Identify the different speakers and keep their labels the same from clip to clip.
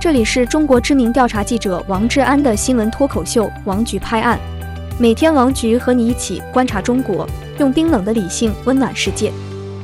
Speaker 1: 这里是中国知名调查记者王志安的新闻脱口秀《王局拍案》，每天王局和你一起观察中国，用冰冷的理性温暖世界。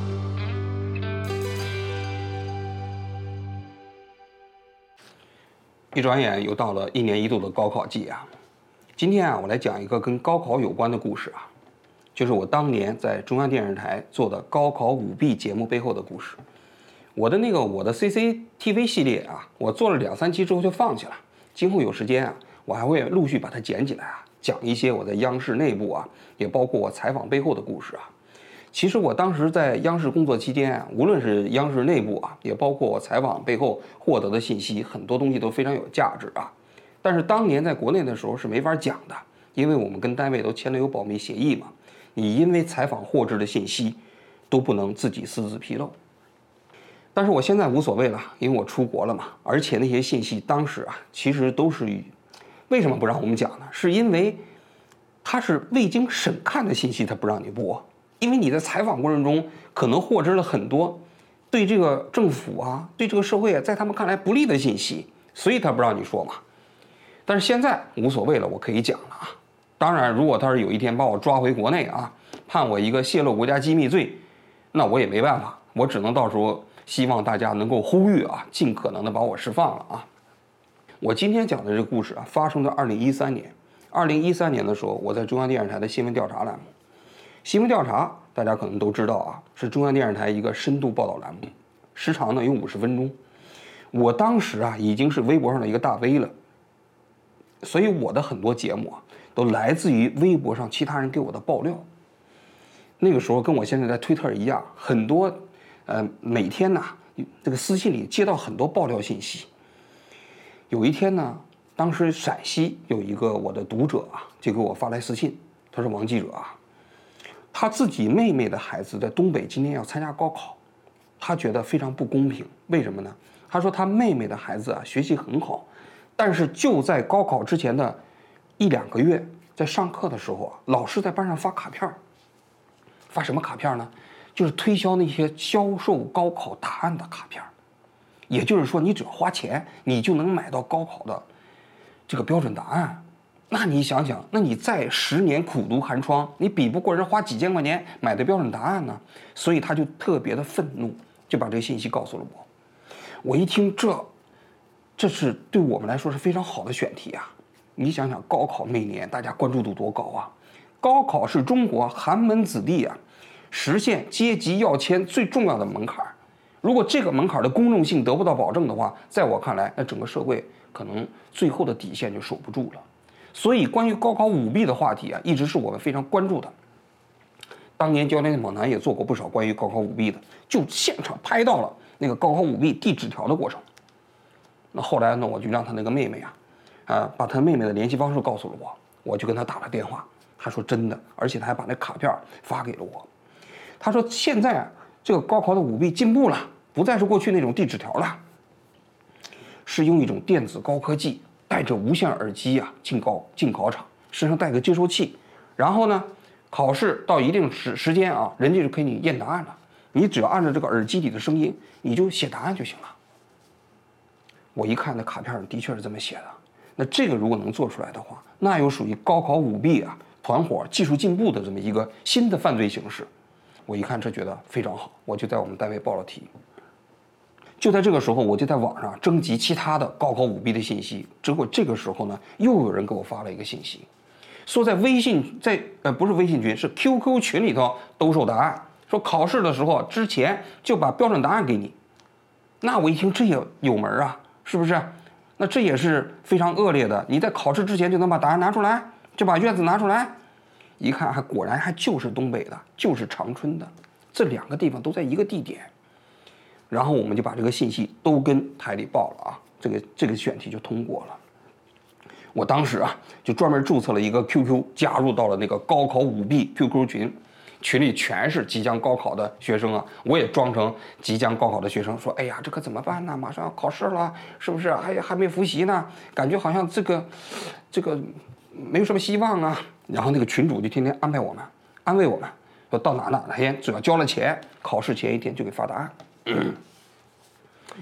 Speaker 2: 一转眼又到了1年1度的高考季啊！今天我来讲一个跟高考有关的故事啊，就是我当年在中央电视台做的高考舞弊节目背后的故事。我的 CCTV 系列啊，我做了2、3期之后就放弃了。今后有时间啊，我还会陆续把它捡起来啊，讲一些我在央视内部啊，也包括我采访背后的故事啊。其实我当时在央视工作期间啊，无论是央视内部啊，也包括我采访背后获得的信息，很多东西都非常有价值啊。但是当年在国内的时候是没法讲的，因为我们跟单位都签了有保密协议嘛。你因为采访获知的信息，都不能自己私自披露。但是我现在无所谓了，因为我出国了嘛，而且那些信息当时啊，其实都是为什么不让我们讲呢？是因为它是未经审看的信息，它不让你播。因为你在采访过程中可能获知了很多对这个政府啊、对这个社会啊，在他们看来不利的信息，所以他不让你说嘛。但是现在无所谓了，我可以讲了啊。当然，如果他是有一天把我抓回国内啊，判我一个泄露国家机密罪，那我也没办法，我只能到时候希望大家能够呼吁啊，尽可能的把我释放了啊。我今天讲的这个故事啊，发生在2013年。2013年的时候，我在中央电视台的新闻调查栏目。新闻调查大家可能都知道啊，是中央电视台一个深度报道栏目，时长呢有50分钟。我当时啊已经是微博上的一个大 V 了，所以我的很多节目啊都来自于微博上其他人给我的爆料。那个时候跟我现在在推特一样，很多每天呢这个私信里接到很多爆料信息。有一天呢，当时陕西有一个我的读者啊，就给我发来私信，他说：“王记者啊，他自己妹妹的孩子在东北今年要参加高考，他觉得非常不公平。为什么呢？他说他妹妹的孩子啊学习很好，但是就在高考之前的1、2个月，在上课的时候啊，老师在班上发卡片。发什么卡片呢？就是推销那些销售高考答案的卡片。也就是说，你只要花钱，你就能买到高考的这个标准答案。那你想想，那你再10年苦读寒窗，你比不过人花几千块钱买的标准答案呢？所以他就特别的愤怒，就把这个信息告诉了我。我一听，这是对我们来说是非常好的选题啊！你想想，高考每年大家关注度多高啊！高考是中国寒门子弟啊实现阶级跃迁最重要的门槛。如果这个门槛的公正性得不到保证的话，在我看来，那整个社会可能最后的底线就守不住了。所以，关于高考舞弊的话题啊，一直是我们非常关注的。当年《焦点访谈》也做过不少关于高考舞弊的，就现场拍到了那个高考舞弊递纸条的过程。那后来呢，我就让他那个妹妹把他妹妹的联系方式告诉了我，我就跟他打了电话。他说真的，而且他还把那卡片发给了我。他说现在这个高考的舞弊进步了，不再是过去那种递纸条了，是用一种电子高科技，带着无线耳机啊进考场，身上带个接收器，然后呢，考试到一定时间啊，人家就给你验答案了，你只要按照这个耳机里的声音，你就写答案就行了。我一看那卡片的确是这么写的，那这个如果能做出来的话，那又属于高考舞弊啊团伙技术进步的这么一个新的犯罪形式。我一看这觉得非常好，我就在我们单位报了题。就在这个时候，我就在网上征集其他的高考舞弊的信息。结果这个时候呢，又有人给我发了一个信息，说在不是微信群，是 QQ 群里头兜售答案，说考试的时候之前就把标准答案给你。那我一听这也有门啊，是不是？那这也是非常恶劣的。你在考试之前就能把答案拿出来，就把卷子拿出来，一看果然还就是东北的，就是长春的，这2个地方都在一个地点。然后我们就把这个信息都跟台里报了啊，这个选题就通过了。我当时啊就专门注册了一个 QQ， 加入到了那个高考舞弊 QQ 群，群里全是即将高考的学生啊，我也装成即将高考的学生，说哎呀这可怎么办呢？马上要考试了，是不是？还没复习呢，感觉好像这个没有什么希望啊。然后那个群主就天天安慰我们，说到哪天只要交了钱，考试前一天就给发答案。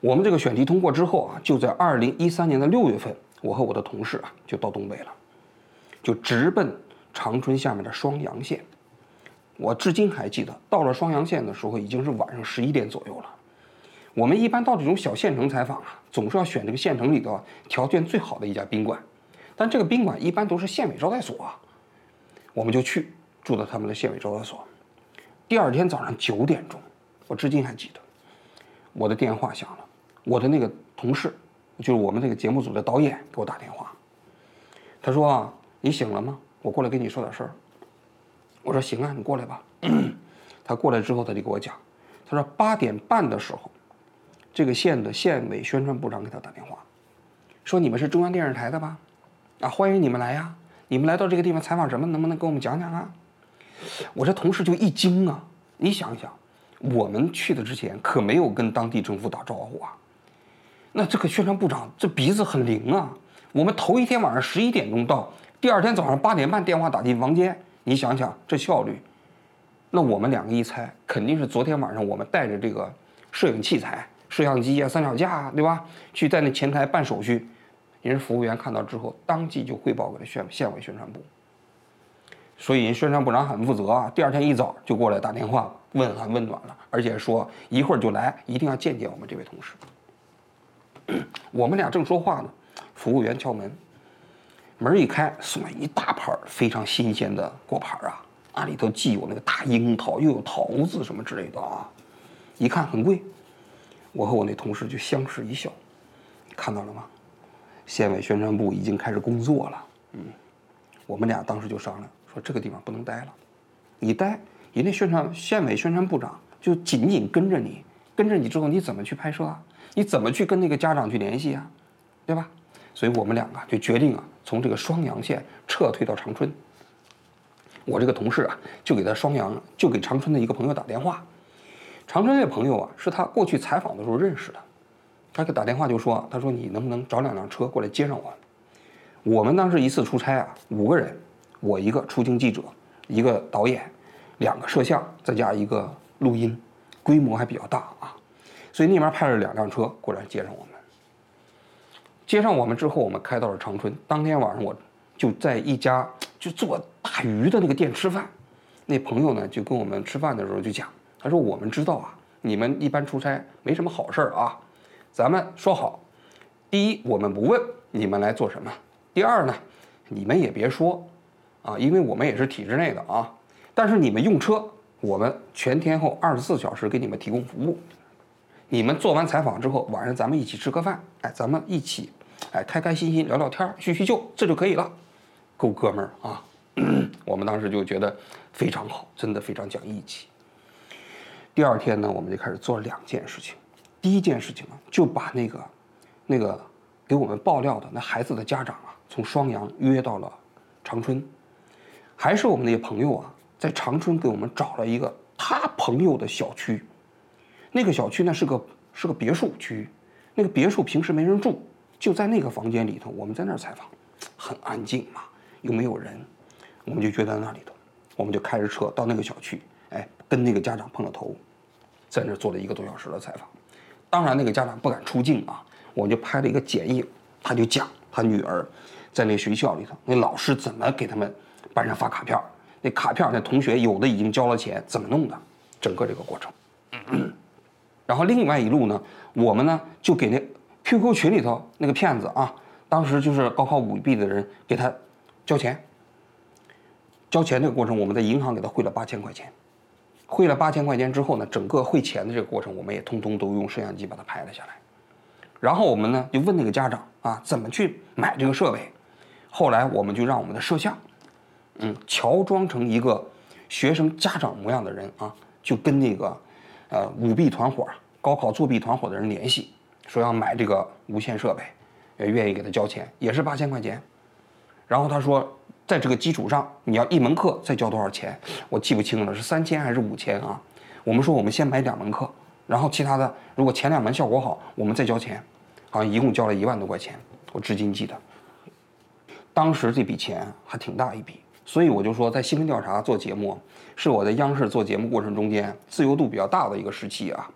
Speaker 2: 我们这个选题通过之后啊，就在2013年的6月份，我和我的同事啊就到东北了，就直奔长春下面的双阳县。我至今还记得，到了双阳县的时候已经是晚上11点左右了。我们一般到这种小县城采访啊，总是要选这个县城里头条件最好的一家宾馆，但这个宾馆一般都是县委招待所啊。我们就去住到他们的县委招待所。第二天早上9点钟，我至今还记得，我的电话响了。我的那个同事，就是我们那个节目组的导演，给我打电话。他说啊，你醒了吗？我过来跟你说点事儿。我说行啊，你过来吧。他过来之后，他就给我讲，他说8点半的时候，这个县的县委宣传部长给他打电话，说你们是中央电视台的吧？啊，欢迎你们来呀！你们来到这个地方采访什么？能不能跟我们讲讲啊？我这同事就一惊啊！你想想，我们去的之前可没有跟当地政府打招呼啊。那这个宣传部长这鼻子很灵啊！我们头一天晚上11点钟到，第二天早上8点半电话打进房间，你想想这效率。那我们两个一猜，肯定是昨天晚上我们带着这个摄影器材、摄像机啊、三脚架啊，对吧？去在那前台办手续，人服务员看到之后，当即就汇报给了县委宣传部。所以人宣传部长很负责啊，第二天一早就过来打电话问寒问暖了，而且说一会儿就来，一定要见见我们这位同事。我们俩正说话呢，服务员敲门，门一开，送来一大盘非常新鲜的果盘啊，里头既有那个大樱桃，又有桃子什么之类的啊，一看很贵。我和我那同事就相视一笑，你看到了吗？县委宣传部已经开始工作了。我们俩当时就商量说，这个地方不能待了，你待，人家县委宣传部长就紧紧跟着你，跟着你之后你怎么去拍摄啊？你怎么去跟那个家长去联系啊？对吧？所以我们两个就决定啊，从这个双阳县撤退到长春。我这个同事啊，就给长春的一个朋友打电话。长春那个朋友啊，是他过去采访的时候认识的。他给打电话就说，他说你能不能找2辆车过来接上我？我们当时一次出差啊，5个人，我一个出境记者，一个导演，2个摄像，再加一个录音，规模还比较大啊。所以那边派了2辆车过来接上我们。接上我们之后，我们开到了长春。当天晚上我就在一家就做大鱼的那个店吃饭。那朋友呢就跟我们吃饭的时候就讲，他说我们知道啊，你们一般出差没什么好事啊，咱们说好，第一我们不问你们来做什么，第二呢你们也别说啊，因为我们也是体制内的啊，但是你们用车，我们全天候24小时给你们提供服务。你们做完采访之后，晚上咱们一起吃个饭，咱们一起，开开心心聊聊天，叙叙旧，这就可以了，够哥们儿啊！我们当时就觉得非常好，真的非常讲义气。第二天呢，我们就开始做2件事情。第一件事情呢，就把那个给我们爆料的那孩子的家长啊，从双阳约到了长春，还是我们那些朋友啊，在长春给我们找了一个他朋友的小区。那个小区呢是个别墅区，那个别墅平时没人住，就在那个房间里头，我们在那儿采访，很安静嘛，又没有人，我们就约在那里头，我们就开着车到那个小区，跟那个家长碰了头，在那儿做了1个多小时的采访。当然那个家长不敢出镜啊，我就拍了一个剪映，他就讲他女儿在那学校里头，那老师怎么给他们班上发卡片，那卡片那同学有的已经交了钱，怎么弄的，整个这个过程。然后另外一路呢，我们呢就给那 QQ 群里头那个骗子啊，当时就是高考舞弊的人给他交钱。交钱这个过程，我们在银行给他汇了8000块钱。汇了8000块钱之后呢，整个汇钱的这个过程，我们也通通都用摄像机把它拍了下来。然后我们呢就问那个家长啊，怎么去买这个设备。后来我们就让我们的摄像，乔装成一个学生家长模样的人啊，就跟那个舞弊团伙、高考作弊团伙的人联系，说要买这个无线设备，愿意给他交钱，也是8000块钱。然后他说，在这个基础上，你要1门课再交多少钱，我记不清了，是3000还是5000啊？我们说我们先买2门课，然后其他的如果前2门效果好，我们再交钱，好像一共交了1万多块钱，我至今记得。当时这笔钱还挺大一笔，所以我就说，在新闻调查做节目，是我在央视做节目过程中间自由度比较大的一个时期啊。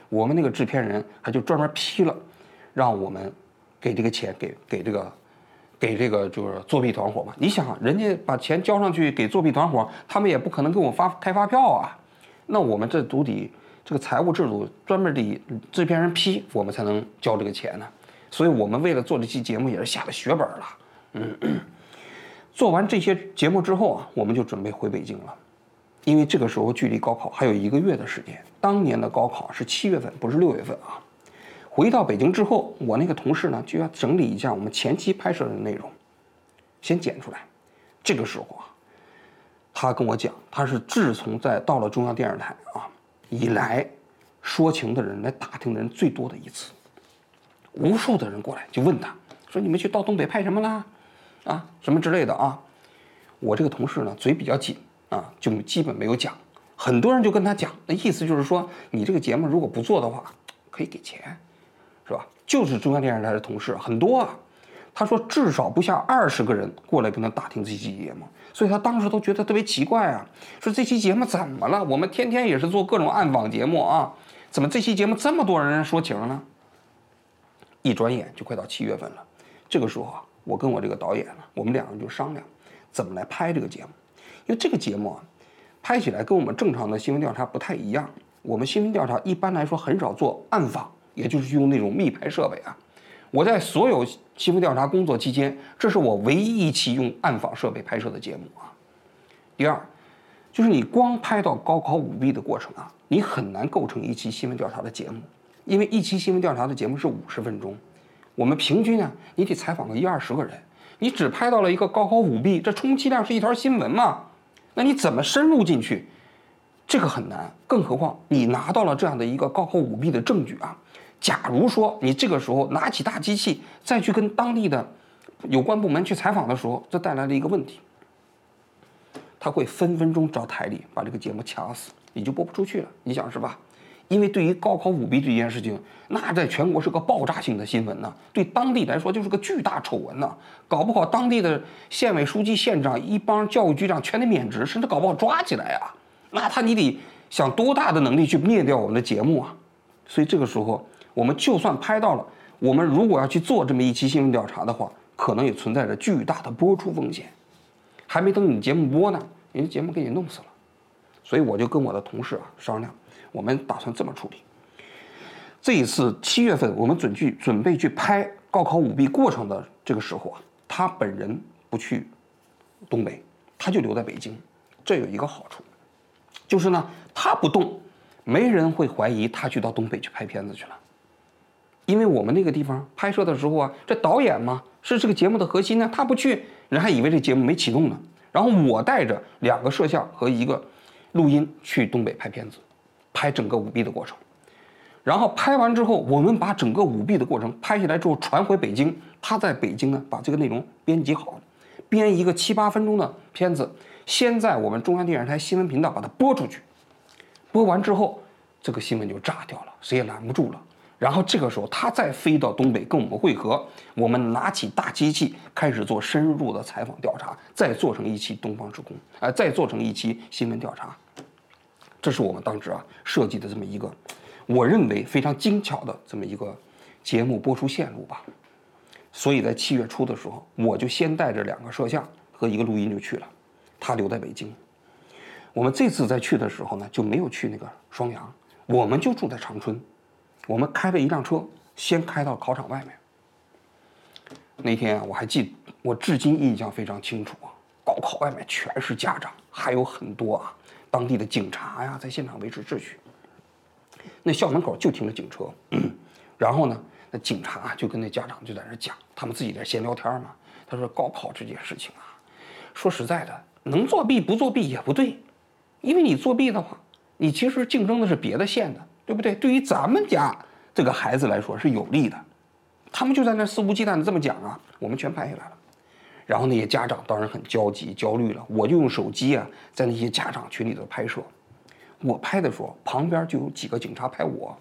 Speaker 2: 我们那个制片人还就专门批了，让我们给这个钱给这个就是作弊团伙嘛。你想，人家把钱交上去给作弊团伙，他们也不可能给我开发票啊。那我们这都得这个财务制度专门得制片人批，我们才能交这个钱呢。所以我们为了做这期节目也是下了血本了。做完这些节目之后啊，我们就准备回北京了，因为这个时候距离高考还有1个月的时间。当年的高考是7月份，不是6月份啊。回到北京之后，我那个同事呢就要整理一下我们前期拍摄的内容，先剪出来。这个时候啊，他跟我讲，他是自从到了中央电视台以来，说情的人来打听的人最多的一次。无数的人过来就问他说：“你们去到东北拍什么啦？什么之类的啊？”我这个同事呢嘴比较紧就基本没有讲。很多人就跟他讲，那意思就是说，你这个节目如果不做的话，可以给钱，是吧？就是中央电视台的同事很多啊。他说至少不下20个人过来跟他打听这期节目，所以他当时都觉得特别奇怪啊，说这期节目怎么了？我们天天也是做各种暗访节目啊，怎么这期节目这么多人说情呢？一转眼就快到7月份了，这个时候啊，我跟我这个导演呢，我们2个人就商量怎么来拍这个节目，因为这个节目啊，拍起来跟我们正常的新闻调查不太一样。我们新闻调查一般来说很少做暗访，也就是用那种密拍设备啊。我在所有新闻调查工作期间，这是我唯一一期用暗访设备拍摄的节目啊。第二，就是你光拍到高考舞弊的过程啊，你很难构成一期新闻调查的节目，因为一期新闻调查的节目是50分钟，我们平均啊，你得采访个20个人，你只拍到了一个高考舞弊，这充其量是一条新闻嘛，那你怎么深入进去？这个很难，更何况你拿到了这样的一个高考舞弊的证据啊。假如说你这个时候拿起大机器再去跟当地的有关部门去采访的时候，这带来了一个问题，他会分分钟找台里把这个节目掐死，你就播不出去了，你想是吧？因为对于高考舞弊这件事情，那在全国是个爆炸性的新闻呢，对当地来说就是个巨大丑闻呢，搞不好当地的县委书记、县长、一帮教育局长全得免职，甚至搞不好抓起来啊，那你得想多大的能力去灭掉我们的节目啊？所以这个时候，我们就算拍到了，我们如果要去做这么一期新闻调查的话，可能也存在着巨大的播出风险。还没等你节目播呢，人家节目给你弄死了。所以我就跟我的同事商量，我们打算这么处理。这一次7月份，我们准备去拍高考舞弊过程的这个时候啊，他本人不去东北，他就留在北京。这有一个好处，就是呢，他不动，没人会怀疑他去到东北去拍片子去了。因为我们那个地方拍摄的时候啊，这导演嘛是这个节目的核心呢，他不去，人还以为这节目没启动呢。然后我带着2个摄像和1个录音去东北拍片子，拍整个舞弊的过程。然后拍完之后，我们把整个舞弊的过程拍下来之后传回北京，他在北京呢把这个内容编辑好，编一个7、8分钟的片子，先在我们中央电视台新闻频道把它播出去。播完之后，这个新闻就炸掉了，谁也拦不住了。然后这个时候他再飞到东北跟我们会合，我们拿起大机器开始做深入的采访调查，再做成一期东方之空，再做成一期新闻调查。这是我们当时设计的这么一个我认为非常精巧的这么一个节目播出线路吧。所以在7月初的时候，我就先带着2个摄像和1个录音就去了，他留在北京。我们这次再去的时候呢，就没有去那个双阳，我们就住在长春。我们开了一辆车，先开到考场外面。那天我还记得，我至今印象非常清楚高考外面全是家长，还有很多当地的警察呀，在现场维持秩序。那校门口就停着警车，然后呢，那警察就跟那家长就在那讲，他们自己在闲聊天嘛。他说高考这件事情说实在的，能作弊不作弊也不对，因为你作弊的话，你其实竞争的是别的县的，对不对？对于咱们家这个孩子来说是有利的。他们就在那肆无忌惮的这么讲我们全拍下来了。然后那些家长当然很焦急焦虑了，我就用手机在那些家长群里头拍摄。我拍的时候，旁边就有几个警察拍我。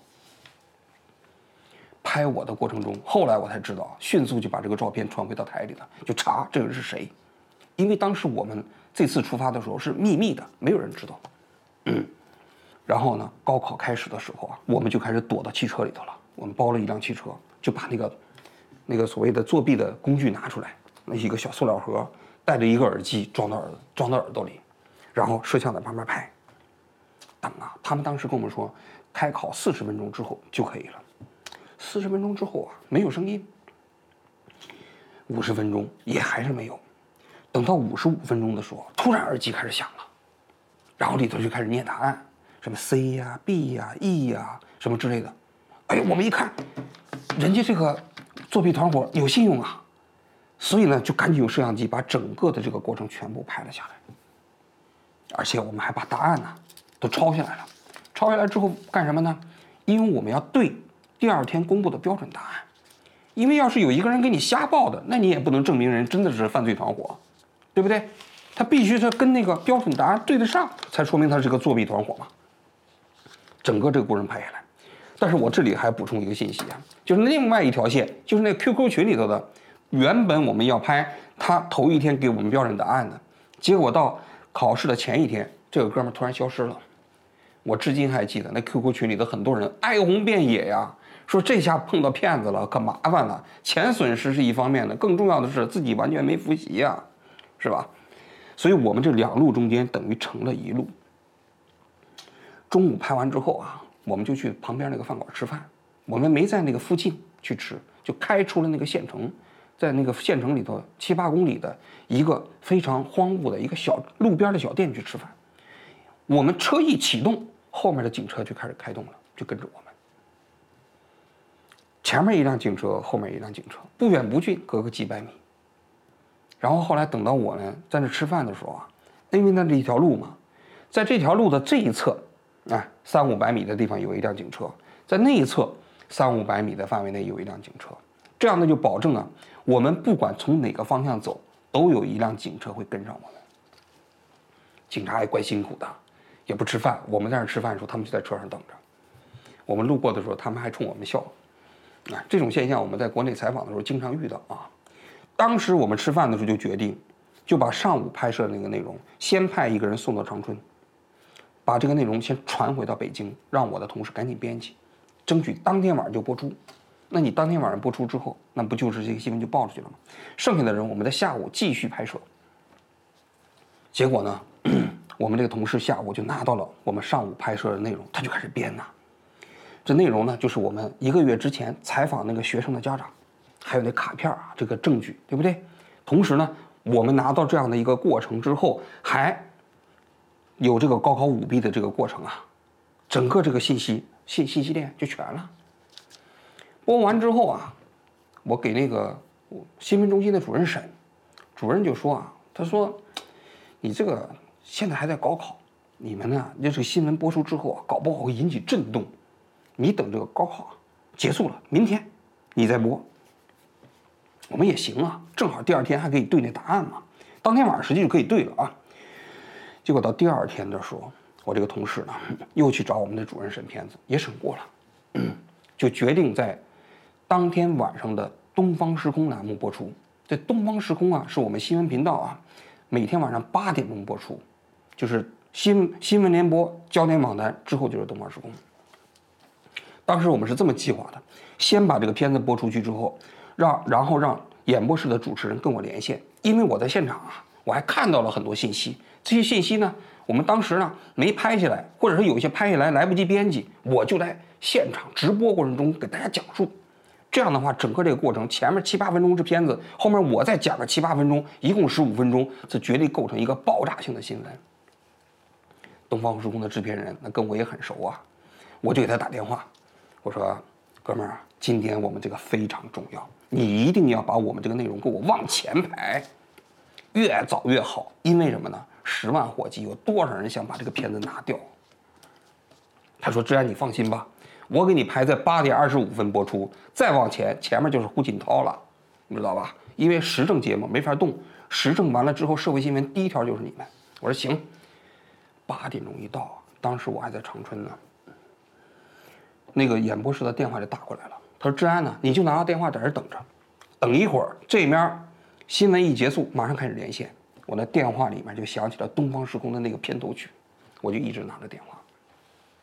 Speaker 2: 拍我的过程中，后来我才知道，迅速就把这个照片传回到台里了，就查这个人是谁。因为当时我们这次出发的时候是秘密的，没有人知道。 然后呢，高考开始的时候啊，我们就开始躲到汽车里头了。我们包了一辆汽车，就把那个所谓的作弊的工具拿出来，那一个小塑料盒，带着一个耳机装到耳朵里，然后摄像在旁边拍。等啊，他们当时跟我们说，开考40分钟之后就可以了。40分钟之后啊，没有声音。50分钟也还是没有。等到55分钟的时候，突然耳机开始响了，然后里头就开始念答案。什么 C 呀、B 呀、E 呀什么之类的，哎，我们一看，人家这个作弊团伙有信用啊，所以呢就赶紧用摄像机把整个的这个过程全部拍了下来，而且我们还把答案呢都抄下来了。抄下来之后干什么呢？因为我们要对第2天公布的标准答案，因为要是有一个人给你瞎报的，那你也不能证明人真的是犯罪团伙，对不对？他必须是跟那个标准答案对得上，才说明他是个作弊团伙嘛。整个这个过程拍下来，但是我这里还补充一个信息啊，就是另外一条线，就是那 QQ 群里头的，原本我们要拍他头一天给我们标准答案的，结果到考试的前一天，这个哥们突然消失了。我至今还记得那 QQ 群里的很多人哀鸿遍野呀，说这下碰到骗子了，可麻烦了，钱损失是一方面的，更重要的是自己完全没复习呀，是吧？所以我们这2路中间等于成了1路。中午拍完之后啊，我们就去旁边那个饭馆吃饭。我们没在那个附近去吃，就开出了那个县城，在那个县城里头7、8公里的一个非常荒芜的一个小路边的小店去吃饭。我们车一启动，后面的警车就开始开动了，就跟着我们。前面一辆警车，后面一辆警车，不远不近，隔个几百米。然后后来等到我呢在那吃饭的时候啊，因为那是一条路嘛，在这条路的这一侧。300、500米的地方有一辆警车，在那一侧300、500米的范围内有一辆警车，这样呢就保证啊，我们不管从哪个方向走，都有一辆警车会跟上我们。警察也怪辛苦的，也不吃饭，我们在那吃饭的时候，他们就在车上等着。我们路过的时候，他们还冲我们笑。这种现象我们在国内采访的时候经常遇到啊。当时我们吃饭的时候就决定，就把上午拍摄的那个内容，先派一个人送到长春。把这个内容先传回到北京，让我的同事赶紧编辑，争取当天晚上就播出。那你当天晚上播出之后，那不就是这个新闻就爆出去了吗？剩下的人我们在下午继续拍摄。结果呢，我们这个同事下午就拿到了我们上午拍摄的内容，他就开始编呐。这内容呢，就是我们1个月之前采访那个学生的家长，还有那卡片啊，这个证据，对不对？同时呢，我们拿到这样的一个过程之后，还有这个高考舞弊的这个过程啊，整个这个信息链就全了。播完之后啊，我给那个新闻中心的主任审，主任就说啊，他说，你这个现在还在高考，你们呢，这个新闻播出之后啊，搞不好会引起震动，你等这个高考结束了，明天你再播。我们也行啊，正好第2天还可以对那答案嘛，当天晚上实际就可以对了啊。结果到第2天的时候，我这个同事呢又去找我们的主任审片子，也审过了，就决定在当天晚上的东方时空栏目播出。这东方时空啊，是我们新闻频道啊，每天晚上8点钟播出，就是新闻联播、焦点网谈之后就是东方时空。当时我们是这么计划的，先把这个片子播出去之后，然后让演播室的主持人跟我连线，因为我在现场啊，我还看到了很多信息。这些信息呢，我们当时呢没拍下来，或者是有一些拍下来来不及编辑，我就在现场直播过程中给大家讲述。这样的话，整个这个过程前面7、8分钟是片子，后面我再讲个7、8分钟，一共15分钟，这绝对构成一个爆炸性的新闻。东方时空的制片人那跟我也很熟啊，我就给他打电话，我说哥们儿，今天我们这个非常重要，你一定要把我们这个内容给我往前排，越早越好。因为什么呢？10万火急，有多少人想把这个片子拿掉？他说：“志安，你放心吧，我给你排在8点25分播出，再往前面就是胡锦涛了，你知道吧？因为时政节目没法动，时政完了之后，社会新闻第1条就是你们。”我说行。8点钟一到，当时我还在长春呢，那个演播室的电话就打过来了。他说：“志安呢，你就拿到电话在这等着，等一会儿这面新闻一结束，马上开始连线。”我的电话里面就响起了东方时空的那个片头曲，我就一直拿着电话。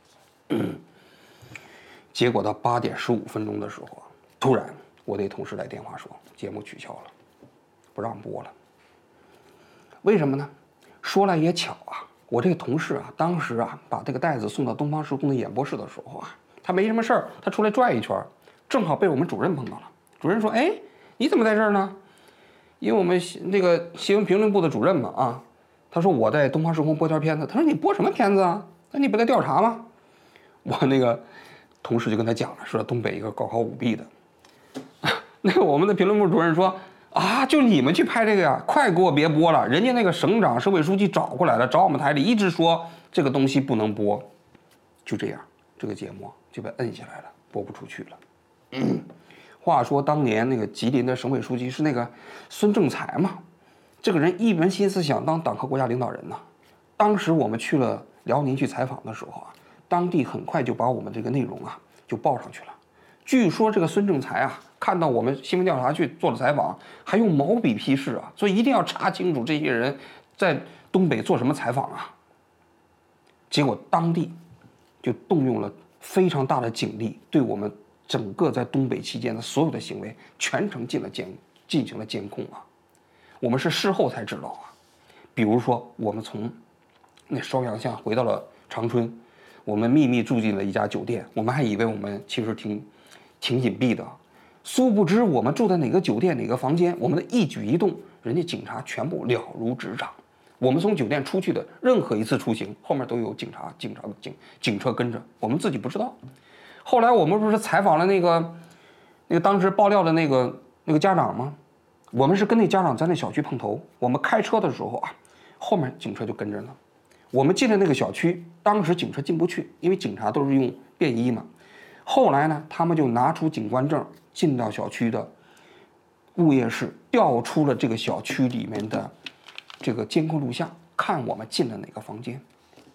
Speaker 2: 结果到8点15分钟的时候，突然我那同事来电话说节目取消了，不让播了。为什么呢？说来也巧啊，我这个同事啊，当时啊把这个袋子送到东方时空的演播室的时候啊，他没什么事儿，他出来转一圈，正好被我们主任碰到了。主任说：“哎，你怎么在这儿呢？”因为我们那个新闻评论部的主任嘛啊，他说我在东方时空播条片子。他说你播什么片子啊？那你不在调查吗？我那个同事就跟他讲了，说东北一个高考舞弊的。那个我们的评论部主任说啊，就你们去拍这个呀，快给我别播了！人家那个省长、省委书记找过来了，找我们台里一直说这个东西不能播。就这样，这个节目就被摁下来了，播不出去了。话说当年那个吉林的省委书记是那个孙政才嘛，这个人一门心思想当党和国家领导人呐。当时我们去了辽宁去采访的时候啊，当地很快就把我们这个内容啊就报上去了。据说这个孙政才啊，看到我们新闻调查去做了采访，还用毛笔批示啊，所以一定要查清楚这些人在东北做什么采访啊。结果当地就动用了非常大的警力，对我们整个在东北期间的所有的行为全程进行了监控啊。我们是事后才知道啊，比如说我们从那双阳巷回到了长春，我们秘密住进了一家酒店，我们还以为我们其实挺隐蔽的，殊不知我们住在哪个酒店哪个房间，我们的一举一动，人家警察全部了如指掌。我们从酒店出去的任何一次出行，后面都有警车跟着，我们自己不知道。后来我们不是采访了那个当时爆料的那个家长吗？我们是跟那家长在那小区碰头，我们开车的时候啊，后面警车就跟着呢。我们进了那个小区，当时警车进不去，因为警察都是用便衣嘛。后来呢，他们就拿出警官证，进到小区的物业室，调出了这个小区里面的这个监控录像，看我们进了哪个房间。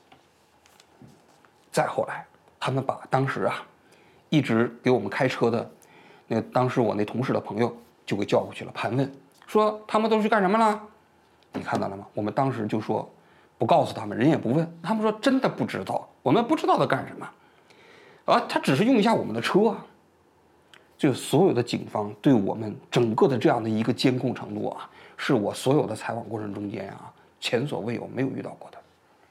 Speaker 2: 再后来，他们把当时啊一直给我们开车的当时我那同事的朋友就给叫过去了，盘问，说他们都去干什么了？你看到了吗？我们当时就说不告诉他们，人也不问，他们说真的不知道，我们不知道他干什么。他只是用一下我们的车啊。就所有的警方对我们整个的这样的一个监控程度啊，是我所有的采访过程中间啊前所未有，没有遇到过的。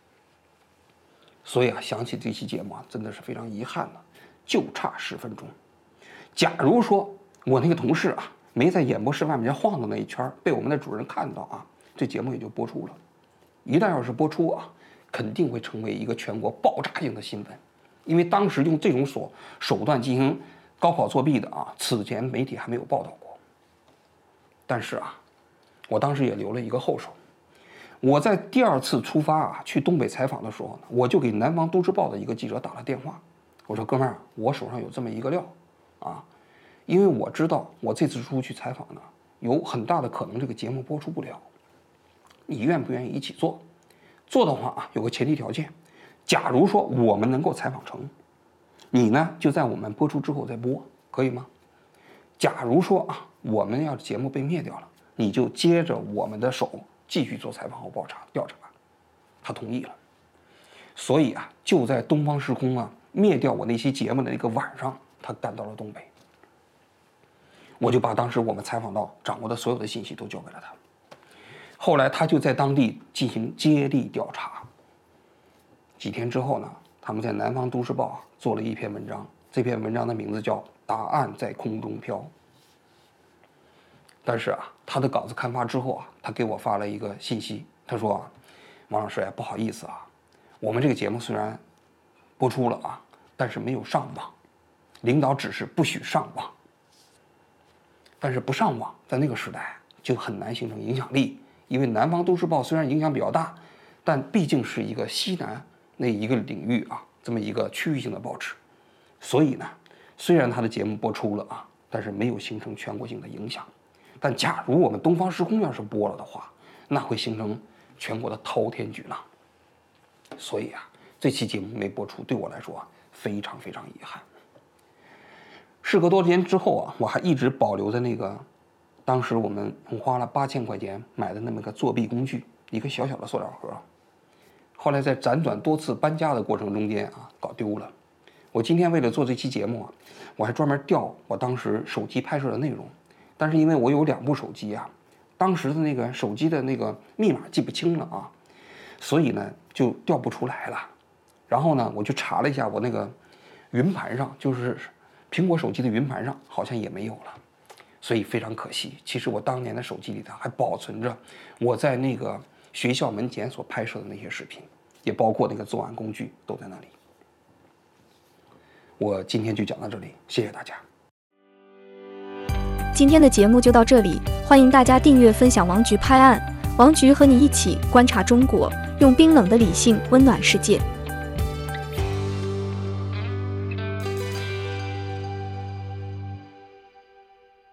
Speaker 2: 所以啊，想起这期节目啊，真的是非常遗憾的，就差10分钟。假如说我那个同事啊没在演播室外面晃的那一圈，被我们的主任看到啊，这节目也就播出了。一旦要是播出啊，肯定会成为一个全国爆炸性的新闻。因为当时用这种手段进行高考作弊的啊，此前媒体还没有报道过。但是啊，我当时也留了一个后手。我在第2次出发啊去东北采访的时候呢，我就给南方都市报的一个记者打了电话，我说哥们儿，我手上有这么一个料啊，因为我知道我这次出去采访呢，有很大的可能这个节目播出不了，你愿不愿意一起做？做的话啊，有个前提条件。假如说我们能够采访成，你呢就在我们播出之后再播，可以吗？假如说啊，我们要节目被灭掉了，你就接着我们的手继续做采访和调查。他同意了。所以啊，就在东方时空啊灭掉我那期节目的那个晚上，他赶到了东北。我就把当时我们采访到掌握的所有的信息都交给了他。后来他就在当地进行接力调查。几天之后呢，他们在南方都市报做了一篇文章，这篇文章的名字叫《答案在空中飘》。但是啊，他的稿子刊发之后啊，他给我发了一个信息，他说啊，王老师呀，不好意思啊，我们这个节目虽然播出了啊，但是没有上网，领导指示不许上网。但是不上网，在那个时代就很难形成影响力，因为南方都市报虽然影响比较大，但毕竟是一个西南那一个领域啊，这么一个区域性的报纸，所以呢，虽然他的节目播出了啊，但是没有形成全国性的影响。但假如我们东方时空要是播了的话，那会形成全国的滔天巨浪。所以啊，这期节目没播出，对我来说啊，非常非常遗憾。事隔多年之后啊，我还一直保留着那个，当时我们花了8000块钱买的那么个作弊工具，一个小小的塑料盒。后来在辗转多次搬家的过程中间啊，搞丢了。 我今天为了做这期节目啊，我还专门调我当时手机拍摄的内容，但是因为我有2部手机啊，当时的那个手机的那个密码记不清了啊，所以呢就调不出来了。然后呢，我就查了一下我那个云盘上，就是苹果手机的云盘上好像也没有了，所以非常可惜。其实我当年的手机里头还保存着我在那个学校门前所拍摄的那些视频，也包括那个作案工具都在那里。我今天就讲到这里，谢谢大家。
Speaker 1: 今天的节目就到这里，欢迎大家订阅分享王菊拍案，王菊和你一起观察中国，用冰冷的理性温暖世界。